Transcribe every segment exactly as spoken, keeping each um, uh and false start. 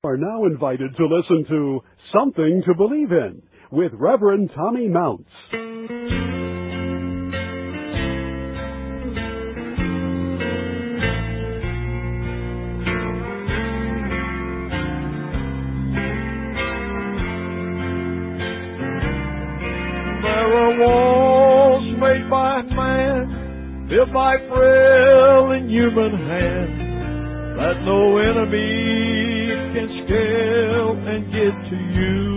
Are now invited to listen to Something to Believe In with Reverend Tommy Mounts. There are walls made by man, built by frail and human hands, that no enemy can scale and get to you.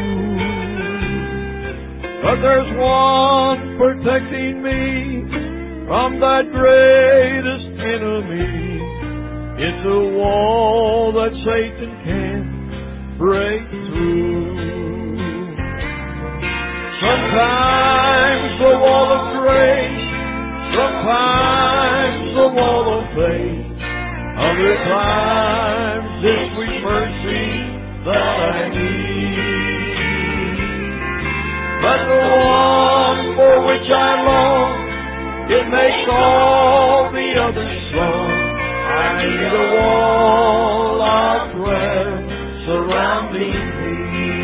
But there's one protecting me from that greatest enemy. It's a wall that Satan can't break through. Sometimes the wall of grace, sometimes the wall of faith, other times it's sweet mercy that I need. But the one for which I long, it makes all the others strong. I need a wall of prayer surrounding me.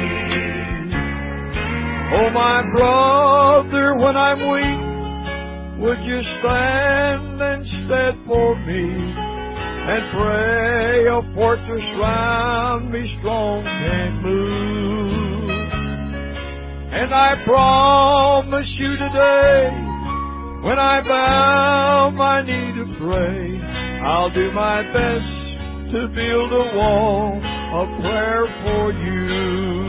Oh, my brother, when I'm weak, would you stand instead for me? And pray a fortress round me strong and move. And I promise you today, when I bow my knee to pray, I'll do my best to build a wall of prayer for you.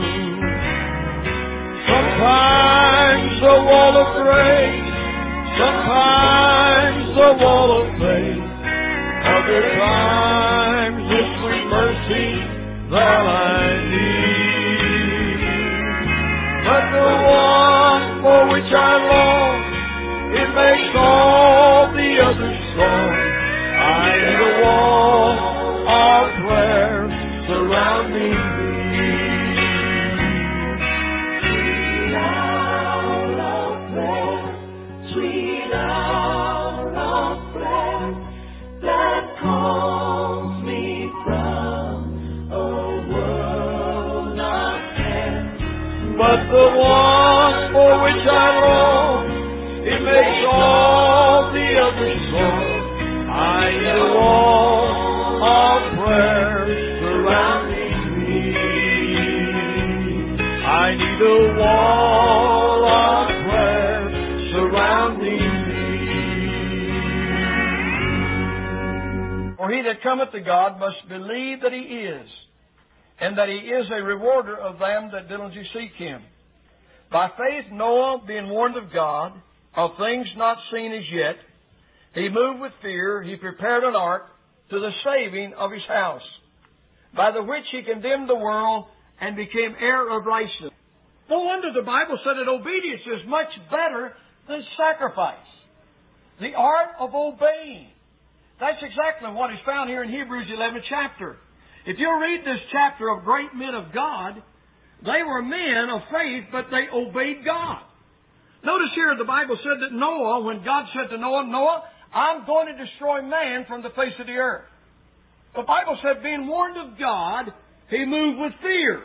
Sometimes a wall of grace, sometimes a wall of faith, other times it's sweet mercy that I need. But the one for which I long, it makes all the others strong. I need a wall of prayer surrounding me. Sweet hour of prayer, sweet hour of prayer, that calls me from a world not there. But the one for which I long, it makes all the others strong. I need a wall of prayer surrounding me. I need a wall of prayer surrounding me. For he that cometh to God must believe that he is, and that he is a rewarder of them that diligently seek him. By faith Noah, being warned of God, of things not seen as yet, he moved with fear, he prepared an ark to the saving of his house, by the which he condemned the world and became heir of righteousness. No wonder the Bible said that obedience is much better than sacrifice. The art of obeying. That's exactly what is found here in Hebrews eleventh chapter. If you read this chapter of great men of God, they were men of faith, but they obeyed God. Notice here the Bible said that Noah, when God said to Noah, Noah, I'm going to destroy man from the face of the earth. The Bible said, being warned of God, he moved with fear.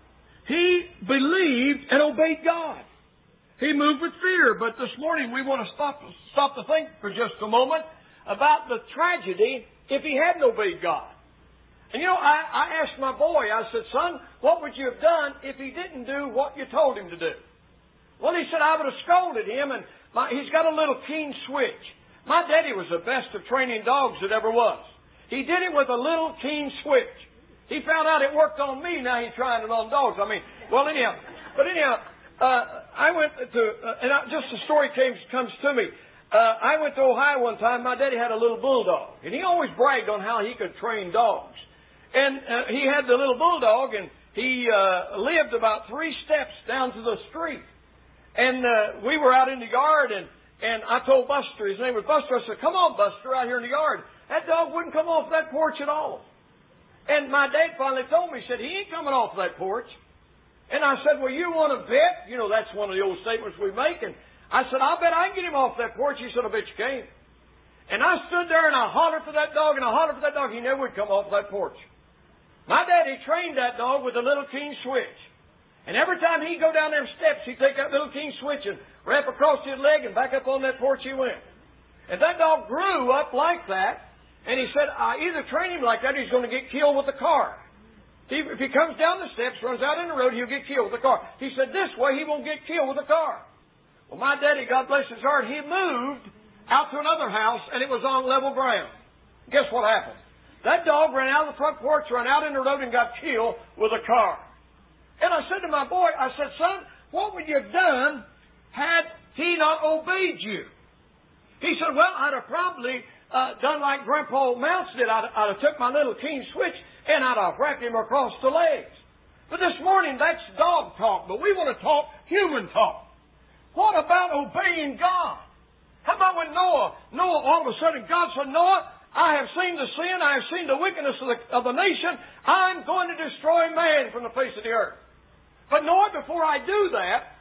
He believed and obeyed God. He moved with fear. But this morning we want to stop, stop to think for just a moment about the tragedy if he hadn't obeyed God. And you know, I, I asked my boy, I said, son, what would you have done if he didn't do what you told him to do? Well, he said, I would have scolded him, and my, he's got a little keen switch. My daddy was the best of training dogs that ever was. He did it with a little keen switch. He found out it worked on me, now he's trying it on dogs. I mean, well, anyhow, but anyhow, uh, I went to, uh, and I, just the story came, comes to me. Uh, I went to Ohio one time. My daddy had a little bulldog, and he always bragged on how he could train dogs. And uh, he had the little bulldog, and he uh, lived about three steps down to the street. And uh, we were out in the yard, and, and I told Buster, his name was Buster, I said, come on, Buster, out here in the yard. That dog wouldn't come off that porch at all. And my dad finally told me, he said, he ain't coming off that porch. And I said, well, you want to bet? You know, that's one of the old statements we make. And I said, I'll bet I can get him off that porch. He said, I bet you can't. And I stood there and I hollered for that dog and I hollered for that dog. He never would come off that porch. My daddy trained that dog with a little keen switch. And every time he'd go down them steps, he'd take that little keen switch and wrap across his leg and back up on that porch he went. And that dog grew up like that. And he said, I either train him like that or he's going to get killed with a car. He, if he comes down the steps, runs out in the road, he'll get killed with a car. He said, this way he won't get killed with a car. Well, my daddy, God bless his heart, he moved out to another house, and it was on level ground. Guess what happened? That dog ran out of the front porch, ran out in the road, and got killed with a car. And I said to my boy, I said, son, what would you have done had he not obeyed you? He said, well, I'd have probably uh, done like Grandpa Mounts did. I'd, I'd have took my little keen switch and I'd have wrapped him across the legs. But this morning, that's dog talk, but we want to talk human talk. What about obeying God? How about when Noah, Noah, all of a sudden, God said, Noah, I have seen the sin, I have seen the wickedness of the, of the nation, I'm going to destroy man from the face of the earth. But Noah, before I do that,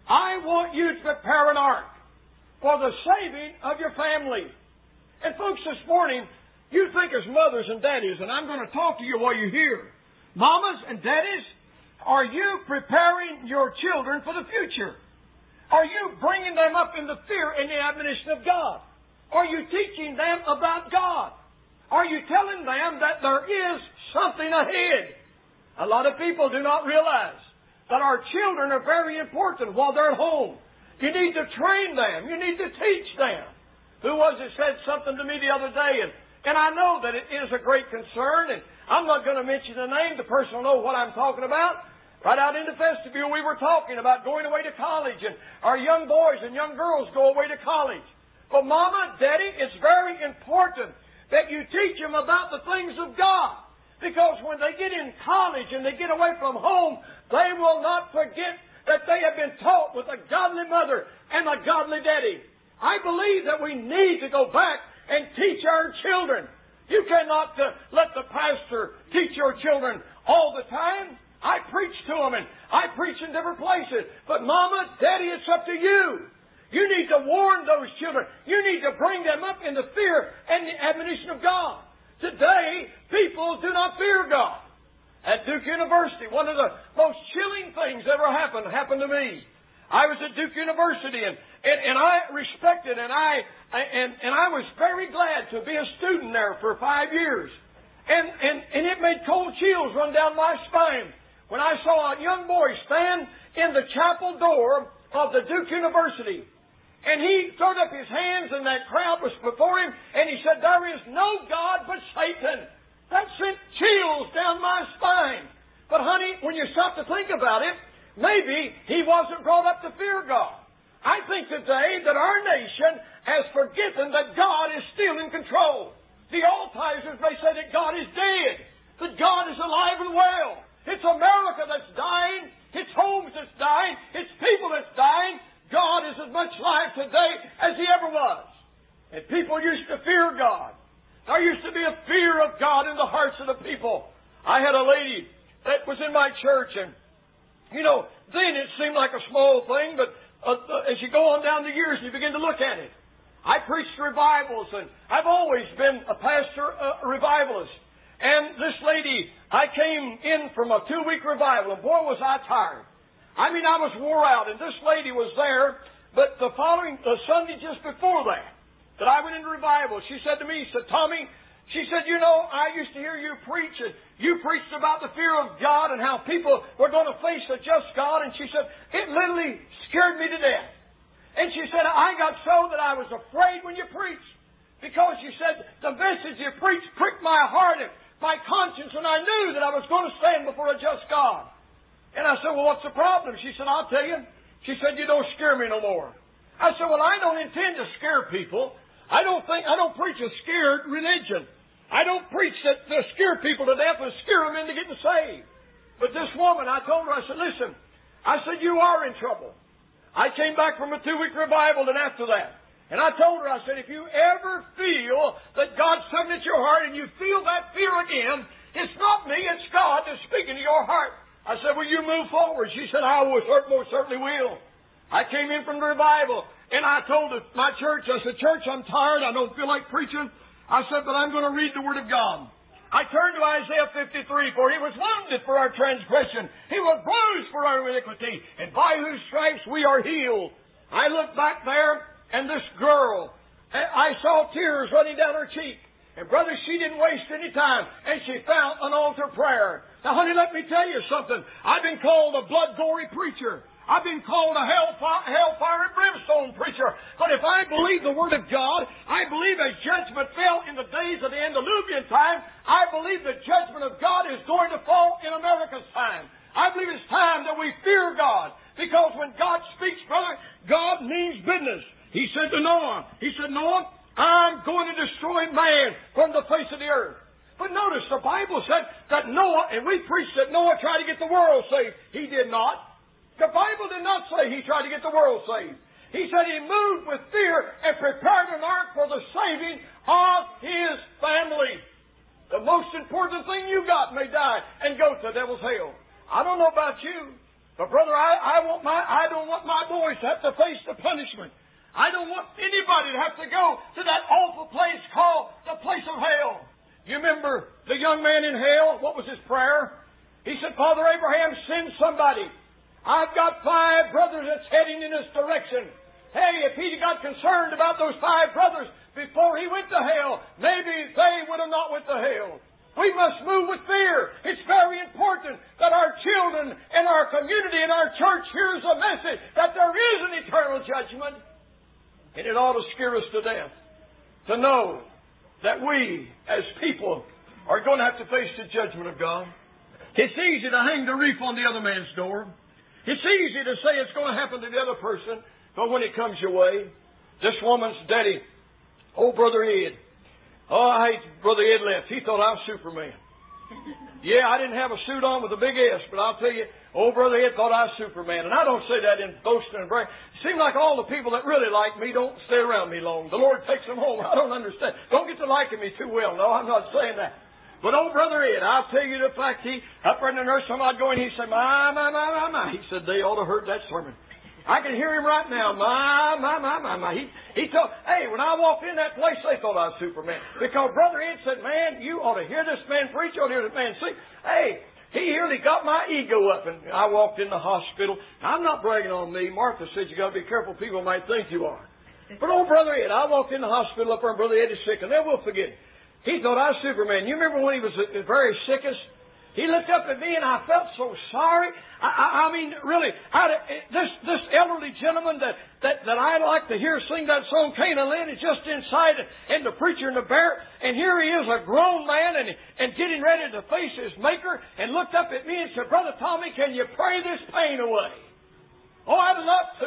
I want you to prepare an ark for the saving of your family. And folks, this morning, you think as mothers and daddies, and I'm going to talk to you while you're here. Mamas and daddies, are you preparing your children for the future? Are you bringing them up in the fear and the admonition of God? Are you teaching them about God? Are you telling them that there is something ahead? A lot of people do not realize that our children are very important while they're at home. You need to train them. You need to teach them. Who was it said something to me the other day? And, and I know that it is a great concern. And I'm not going to mention the name. The person will know what I'm talking about. Right out in the vestibule, we were talking about going away to college. And our young boys and young girls go away to college. But Mama, Daddy, it's very important that you teach them about the things of God. Because when they get in college and they get away from home, they will not forget that they have been taught with a godly mother and a godly daddy. I believe that we need to go back and teach our children. You cannot uh, let the pastor teach your children all the time. I preach to them and I preach in different places. But Mama, Daddy, it's up to you. You need to warn those children. You need to bring them up in the fear and the admonition of God. Today, people do not fear God. At Duke University, one of the most chilling things ever happened happened to me. I was at Duke University, and, and, and I respected, and I and, and I was very glad to be a student there for five years. And, and, and it made cold chills run down my spine when I saw a young boy stand in the chapel door of the Duke University. And he threw up his hands, and that crowd was before him, and he said, "There is no God but Satan." That sent chills down my spine. But honey, when you stop to think about it, maybe he wasn't brought up to fear God. I think today that our nation has forgotten that God is still in control. The Altizers may say that God is dead, that God is alive and well. It's America that's dying. It's homes that's dying. It's people that's dying. God is as much alive today as He ever was. And people used to fear God. There used to be a fear of God in the hearts of the people. I had a lady that was in my church, and, you know, then it seemed like a small thing, but uh, uh, as you go on down the years, you begin to look at it. I preached revivals, and I've always been a pastor, a revivalist. And this lady, I came in from a two-week revival, and boy, was I tired. I mean, I was wore out, and this lady was there, but the following, the Sunday just before that, that I went into revival, she said to me, she said, "Tommy," she said, "you know, I used to hear you preach, and you preached about the fear of God and how people were going to face a just God," and she said, "it literally scared me to death." And she said, "I got so that I was afraid when you preached, because," she said, "the message you preached pricked my heart and my conscience, and I knew that I was going to stand before a just God." And I said, "Well, what's the problem?" She said, "I'll tell you." She said, "You don't scare me no more." I said, "Well, I don't intend to scare people. I don't think, I don't preach a scared religion. I don't preach that to scare people to death and scare them into getting saved." But this woman, I told her, I said, "Listen," I said, "you are in trouble." I came back from a two-week revival, and after that, and I told her, I said, "If you ever feel that God's tugging at your heart and you feel that fear again, it's not me, it's God that's speaking to your heart." I said, "Will you move forward?" She said, "I will, most certainly will." I came in from the revival, and I told my church, I said, "Church, I'm tired. I don't feel like preaching." I said, "But I'm going to read the Word of God." I turn to Isaiah fifty-three, for He was wounded for our transgression. He was bruised for our iniquity, and by whose stripes we are healed. I looked back there, and this girl, I saw tears running down her cheek. And brother, she didn't waste any time, and she found an altar prayer. Now, honey, let me tell you something. I've been called a blood-gory preacher. I've been called a hellfire, hellfire and brimstone preacher. But if I believe the Word of God, I believe as judgment fell in the days of the antediluvian time, I believe the judgment of God is going to fall in America's time. I believe it's time that we fear God. Because when God speaks, brother, God means business. He said to Noah, He said, Noah, I'm going to destroy man from the face of the earth. But notice, the Bible said that Noah, and we preached that Noah tried to get the world saved. He did not. The Bible did not say he tried to get the world saved. He said he moved with fear and prepared an ark for the saving of his family. The most important thing you got may die and go to the devil's hell. I don't know about you, but brother, I, I want my I don't want my boys to have to face the punishment. I don't want anybody to have to go to that awful place called the place of hell. You remember the young man in hell? What was his prayer? He said, Father Abraham, send somebody. I've got five brothers that's heading in this direction. Hey, if he'd got concerned about those five brothers before he went to hell, maybe they would have not went to hell. We must move with fear. It's very important that our children and our community and our church hears a message that there is an eternal judgment. And it ought to scare us to death to know that we, as people, are going to have to face the judgment of God. It's easy to hang the wreath on the other man's door. It's easy to say it's going to happen to the other person, but when it comes your way, this woman's daddy, old Brother Ed, oh, I hate Brother Ed left. He thought I was Superman. Yeah, I didn't have a suit on with a big S, but I'll tell you, old Brother Ed thought I was Superman. And I don't say that in boasting and bragging. It seems like all the people that really like me don't stay around me long. The Lord takes them home. I don't understand. Don't get to liking me too well. No, I'm not saying that. But old Brother Ed, I'll tell you the fact, he, up in the nursery, I'd go in, he'd say, my, my, my, my, my. He said, they ought to heard that sermon. I can hear him right now. My, my, my, my, my. He, he told, hey, when I walked in that place, they thought I was Superman. Because Brother Ed said, man, you ought to hear this man preach, you ought to hear this man sing. Hey, he really got my ego up. And I walked in the hospital. I'm not bragging on me. Martha said, you got to be careful. People might think you are. But old Brother Ed, I walked in the hospital up there, and Brother Ed is sick, and they will forget. He thought I was Superman. You remember when he was the very sickest? He looked up at me, and I felt so sorry. I, I, I mean, really, I, this this elderly gentleman that, that, that I like to hear sing that song, Canaan Land, is just inside, and the preacher and the bear, and here he is, a grown man, and, and getting ready to face his Maker, and looked up at me and said, Brother Tommy, can you pray this pain away? Oh, I'd love to.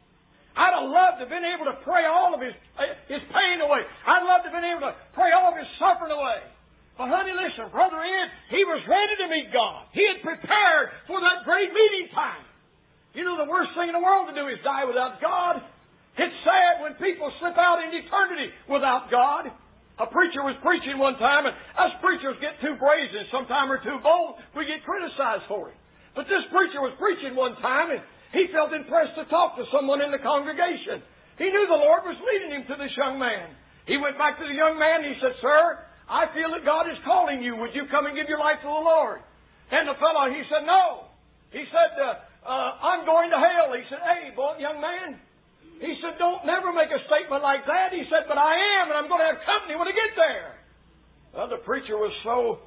I'd have loved to have been able to pray all of his, his pain away. I'd love to have been able to pray all of his suffering away. But honey, listen, Brother Ed, he was ready to meet God. He had prepared for that great meeting time. You know, the worst thing in the world to do is die without God. It's sad when people slip out into eternity without God. A preacher was preaching one time, and us preachers get too brazen, sometime or too bold. We get criticized for it. But this preacher was preaching one time, and he felt impressed to talk to someone in the congregation. He knew the Lord was leading him to this young man. He went back to the young man and he said, Sir, I feel that God is calling you. Would you come and give your life to the Lord? And the fellow, he said, no. He said, uh, uh, I'm going to hell. He said, hey, boy, young man. He said, don't never make a statement like that. He said, but I am, and I'm going to have company when I get there. Well, the preacher was so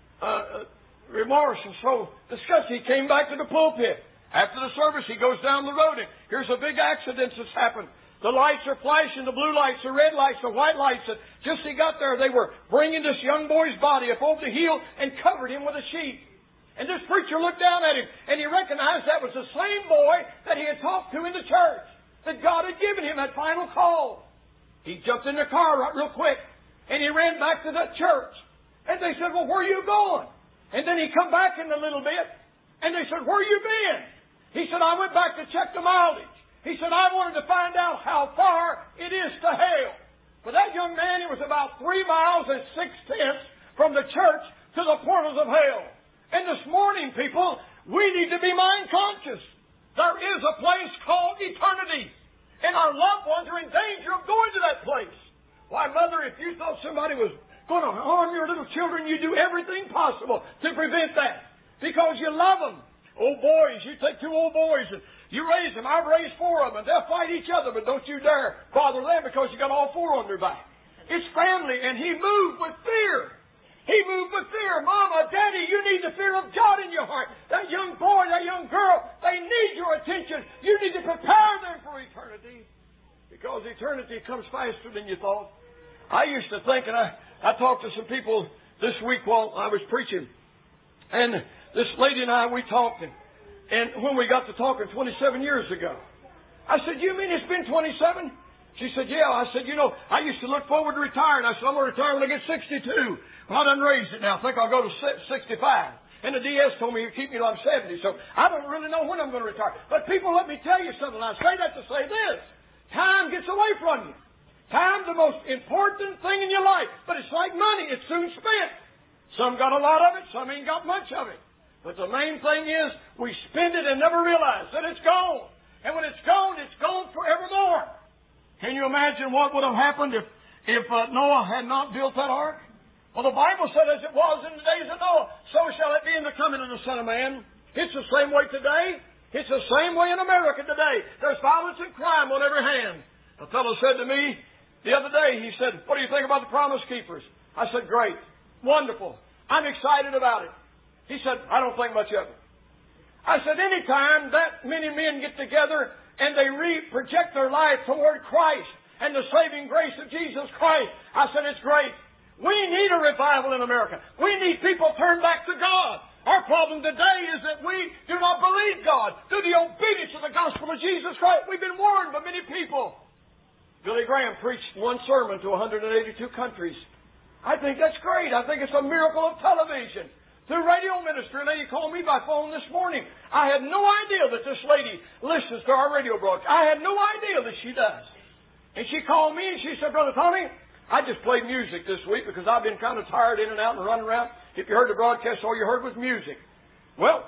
uh, remorse and so disgusted. He came back to the pulpit. After the service, he goes down the road, and here's a big accident that's happened. The lights are flashing, the blue lights, the red lights, the white lights. And just as he got there, they were bringing this young boy's body up over the hill and covered him with a sheet. And this preacher looked down at him, and he recognized that was the same boy that he had talked to in the church, that God had given him that final call. He jumped in the car right real quick, and he ran back to that church. And they said, well, where are you going? And then he come back in a little bit, and they said, where you been? He said, I went back to check the mileage. He said, I wanted to find out how far it is to hell. For that young man, it was about three miles and six tenths from the church to the portals of hell. And this morning, people, we need to be mind conscious. There is a place called eternity. And our loved ones are in danger of going to that place. Why, Mother, if you thought somebody was going to harm your little children. You do everything possible to prevent that because you love them. Old boys, you take two old boys and you raise them. I've raised four of them. They'll fight each other, but don't you dare bother them because you got all four on their back. It's family, and he moved with fear. He moved with fear. Mama, Daddy, you need the fear of God in your heart. That young boy, that young girl, they need your attention. You need to prepare them for eternity because eternity comes faster than you thought. I used to think, and I, I talked to some people this week while I was preaching, and this lady and I, we talked, and, and when we got to talking twenty-seven years ago, I said, you mean it's been twenty-seven? She said, yeah. I said, you know, I used to look forward to retiring. I said, I'm going to retire when I get sixty-two. Well, I done raised it now. I think I'll go to sixty-five. And the D S told me he'd keep me till I'm seventy. So I don't really know when I'm going to retire. But people, let me tell you something. I say that to say this. Time gets away from you. Time's the most important thing in your life. But it's like money. It's soon spent. Some got a lot of it. Some ain't got much of it. But the main thing is we spend it and never realize that it's gone. And when it's gone, it's gone forevermore. Can you imagine what would have happened if, if uh, Noah had not built that ark? Well, the Bible said, as it was in the days of Noah, so shall it be in the coming of the Son of Man. It's the same way today. It's the same way in America today. There's violence and crime on every hand. A fellow said to me the other day, he said, what do you think about the Promise Keepers? I said, great. Wonderful. I'm excited about it. He said, I don't think much of it. I said, anytime that many men get together and they re- project their life toward Christ and the saving grace of Jesus Christ, I said, it's great. We need a revival in America. We need people turned back to God. Our problem today is that we do not believe God. Through the obedience of the gospel of Jesus Christ, we've been warned by many people. Billy Graham preached one sermon to one hundred eighty-two countries. I think that's great. I think it's a miracle of television. Through radio ministry, a lady called me by phone this morning. I had no idea that this lady listens to our radio broadcast. I had no idea that she does. And she called me and she said, Brother Tommy, I just played music this week because I've been kind of tired in and out and running around. If you heard the broadcast, all you heard was music. Well,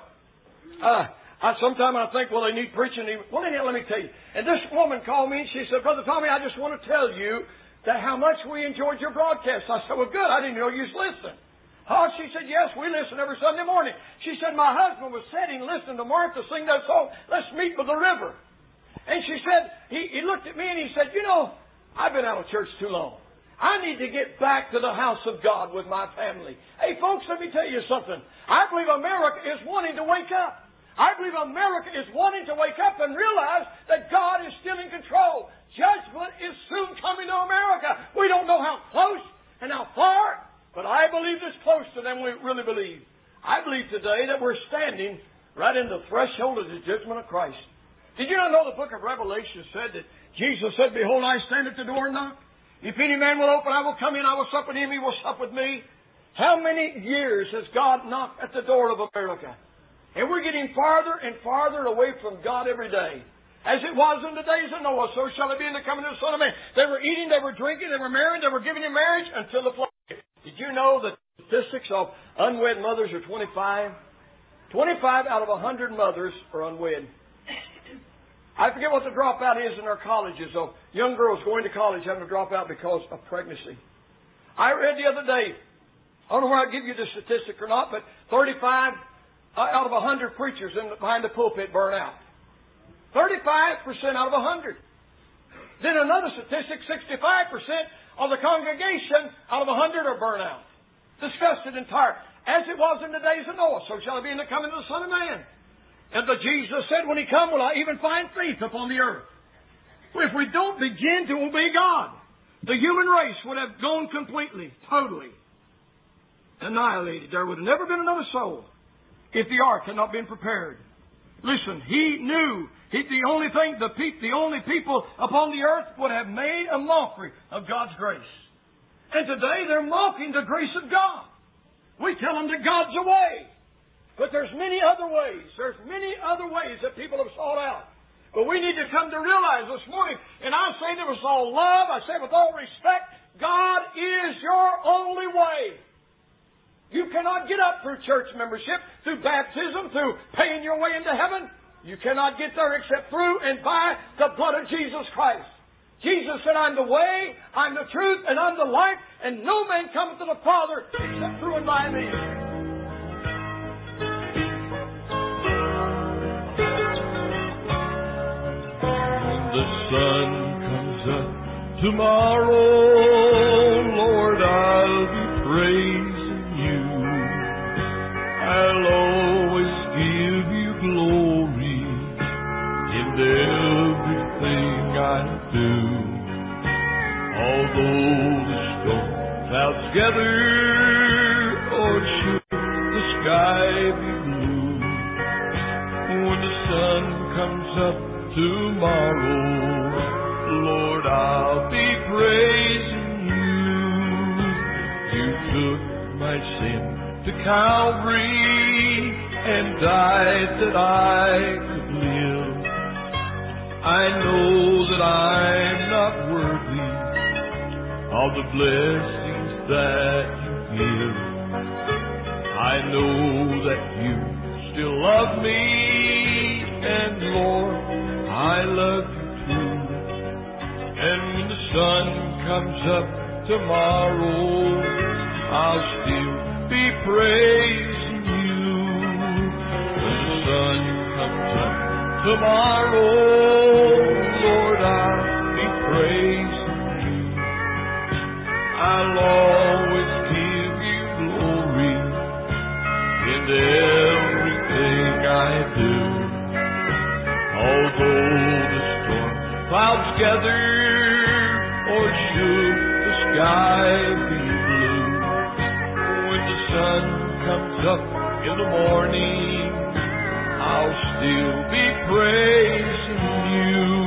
uh, I sometimes I think, well, they need preaching. Well, anyhow, let me tell you. And this woman called me and she said, Brother Tommy, I just want to tell you that how much we enjoyed your broadcast. I said, well, good. I didn't know you was listening. Oh, she said, yes, we listen every Sunday morning. She said, my husband was sitting listening to Martha sing that song, Let's Meet by the River. And she said, he, he looked at me and he said, you know, I've been out of church too long. I need to get back to the house of God with my family. Hey, folks, let me tell you something. I believe America is wanting to wake up. I believe America is wanting to wake up and realize that God is still in control. Judgment is soon coming to America. We don't know how close and how far, but I believe it's closer than we really believe. I believe today that we're standing right in the threshold of the judgment of Christ. Did you not know the book of Revelation said that Jesus said, Behold, I stand at the door and knock. If any man will open, I will come in, I will sup with him, he will sup with me. How many years has God knocked at the door of America? And we're getting farther and farther away from God every day. As it was in the days of Noah, so shall it be in the coming of the Son of Man. They were eating, they were drinking, they were married, they were giving in marriage until the flood. Did you know that statistics of unwed mothers are twenty-five? twenty-five out of one hundred mothers are unwed. I forget what the dropout is in our colleges. So young girls going to college having to drop out because of pregnancy. I read the other day, I don't know where I give you the statistic or not, but thirty-five out of one hundred preachers in the, behind the pulpit burn out. thirty-five percent out of one hundred. Then another statistic, sixty-five percent of the congregation out of one hundred are burnt out. Disgusted and tired. As it was in the days of Noah, so shall it be in the coming of the Son of Man. And the Jesus said, when He come, will I even find faith upon the earth? If we don't begin to obey God, the human race would have gone completely, totally annihilated. There would have never been another soul if the ark had not been prepared. Listen, He knew he, the only thing, the, pe- the only people upon the earth would have made a mockery of God's grace. And today they're mocking the grace of God. We tell them that God's a way. But there's many other ways. There's many other ways that people have sought out. But we need to come to realize this morning, and I say this with all love, I say with all respect, God is your only way. You cannot get up through church membership, through baptism, through paying your way into heaven. You cannot get there except through and by the blood of Jesus Christ. Jesus said, I'm the way, I'm the truth, and I'm the life, and no man cometh to the Father except through and by me. When the sun comes up tomorrow, Lord, I'll be praising you. I'll always give you glory in everything I do. Although the storm clouds gather, or should the sky be blue, when the sun comes up tomorrow, Lord, I'll be praising you. You took my sin to Calvary and died that I could live. I know that I'm not worthy of the blessings that you give. I know that you still love me, and Lord, I love you too. And when the sun comes up tomorrow, I'll still be praising you. When the sun comes up tomorrow, Lord, I'll be praising you. I'll always give you glory in everything I do. Although the storm clouds gather, or should the sky be blue, when the sun comes up in the morning, I'll still be praising you.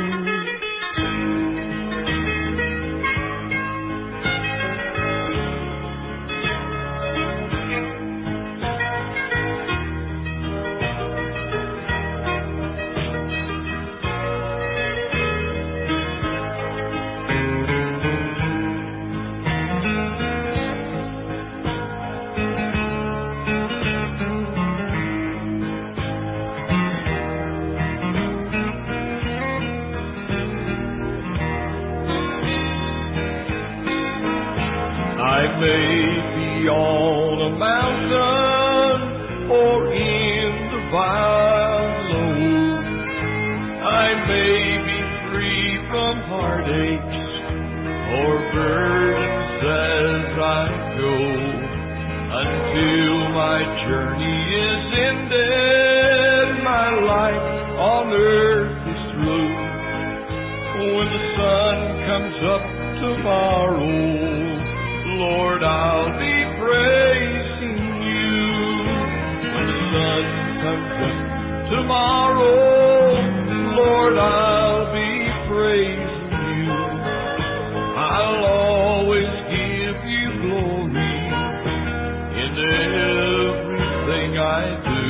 I may be on a mountain or in the valley. I may be free from heartaches or burdens as I go, until my journey is ended, my life on earth is through. When the sun comes up tomorrow, Lord, I'll be praising you. When the sun comes up tomorrow, Lord, I'll be praising you. I'll always give you glory in everything I do.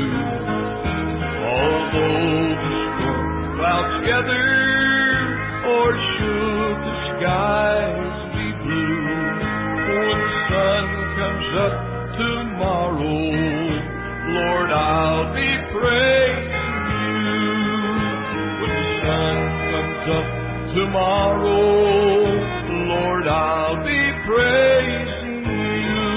Although the storm clouds gather, or should the skies be blue, when the sun comes up tomorrow, Lord, I'll be praising you. When the sun comes up tomorrow, Lord, I'll be praising you.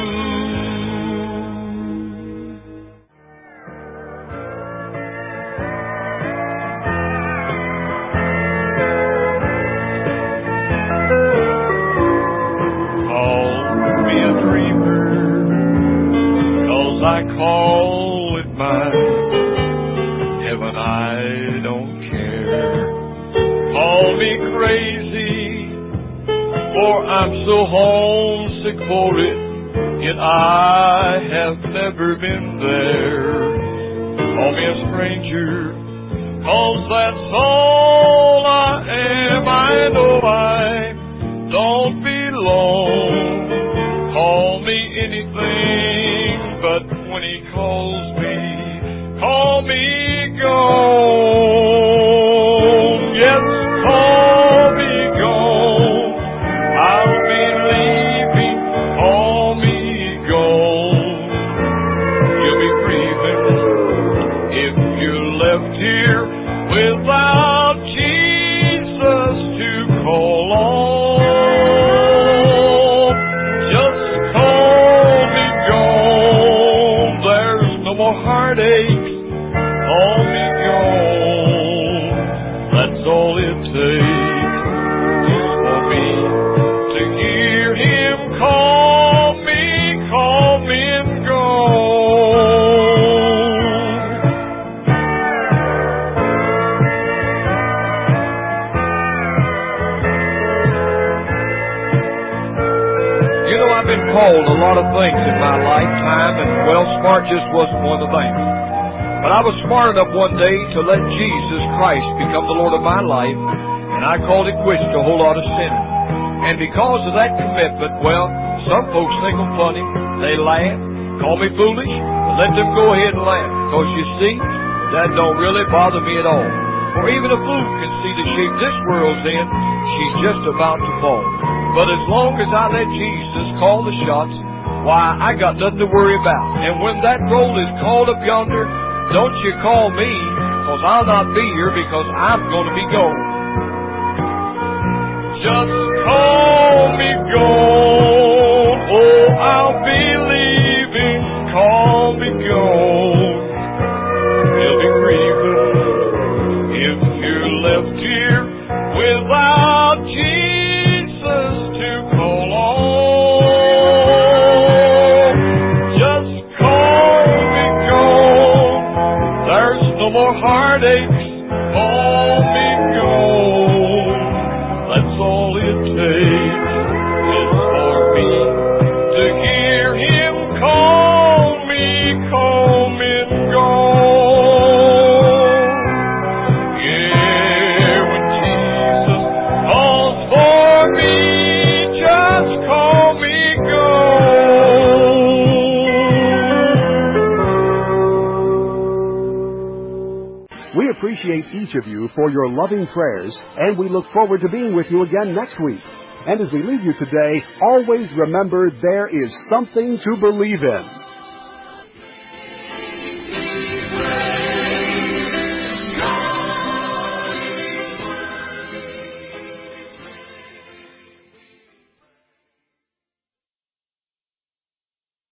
I call it mine. Heaven, I don't care. Call me crazy, for I'm so homesick for it, yet I have never been there. Call me a stranger, 'cause that's all I am. I know I don't belong. Call me anything, but when he calls me, call me gone. Yes, call me gone. I'll be leaving, call me gone. You'll be grieving if you're left here without Jesus to call. call me gone. That's all it takes for me to hear Him call me, call me and gone. You know, I've been called a lot of things in my lifetime, and, well, smart just wasn't one of the things. But I was smart enough one day to let Jesus Christ become the Lord of my life, and I called it quits to a whole lot of sinning. And because of that commitment, well, some folks think I'm funny. They laugh, call me foolish, but let them go ahead and laugh. Because you see, that don't really bother me at all. For even a fool can see the shape this world's in, she's just about to fall. But as long as I let Jesus call the shots, why, I got nothing to worry about. And when that roll is called up yonder, don't you call me, because I'll not be here, because I'm going to be gone. Just call me gone. Oh, I'll be leaving. Call me gone. You'll be grieving if you're left here without Jesus to call on. Just call me gone. There's no more heartaches. Call me gone. That's all it takes is for me to hear Him call me, call me and gone. Yeah, when Jesus calls for me, just call me gone. We appreciate each of you for your loving prayers, and we look forward to being with you again next week. And as we leave you today, always remember there is something to believe in.